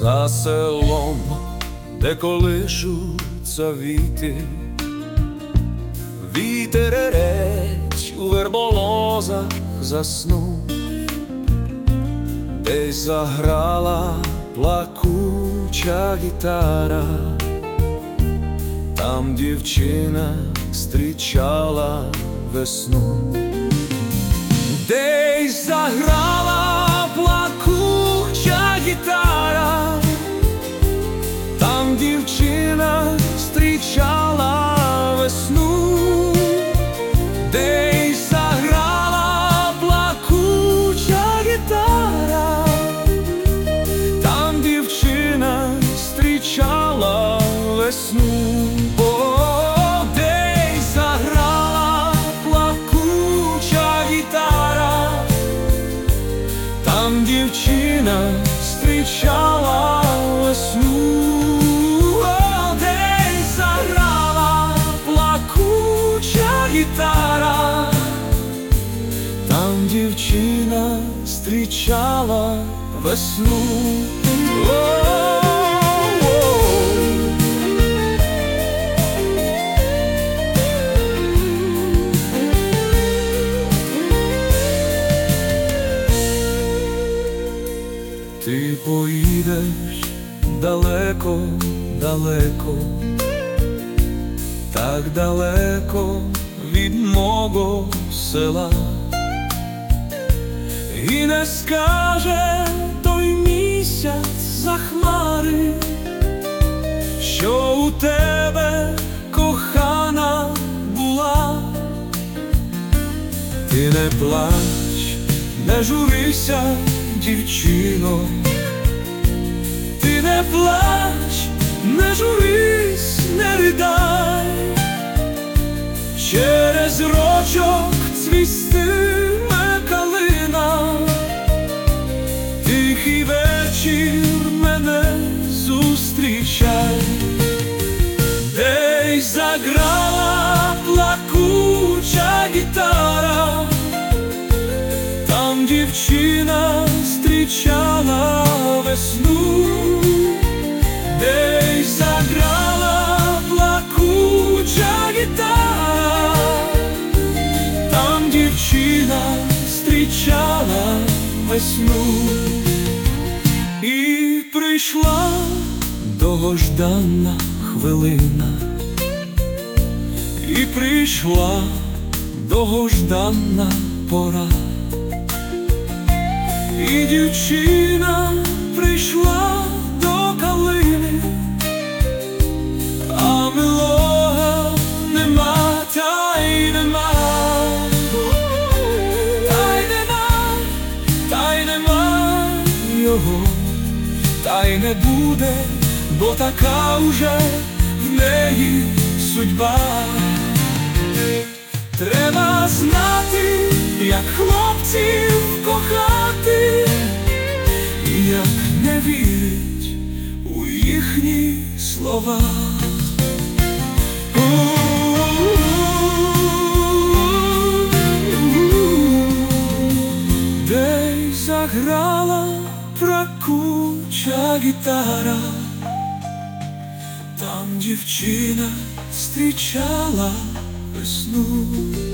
за селом, де колишуться віти, вітерець у верболозах заснув, десь заграла плакуча гітара, там дівчина зустрічала весну. Десь заграла плакуча гітара, там дівчина зустрічала весну. Десь заграла плакуча гітара, там дівчина зустрічала весну. О, десь заграла плакуча гітара, там дівчина зустрічала весну. О, десь заграла плакуча гітара, там дівчина зустрічала весну. Ти поїдеш далеко, далеко, так далеко від мого села, і не скаже той місяць за хмари, що у тебе кохана була. Ти не плач, не журися, дівчино, ти не плач, не журись, не ридай, через рочок цвістиме калина, тихий вечір мене зустрічай. Десь заграла плакуча гітара, там дівчина зустрічала весну. Десь заграла плакуча гітара, там дівчина зустрічала весну. І прийшла довгождана хвилина, і прийшла довгождана пора, і дівчина прийшла до калини, а милого нема, та й нема, та й нема, та й нема його, та й не буде, бо така уже в неї судьба. Треба знати, як хлопців кохати, і як не вірить у їхні слова. Десь заграла плакуча гітара, там дівчина зустрічала весну.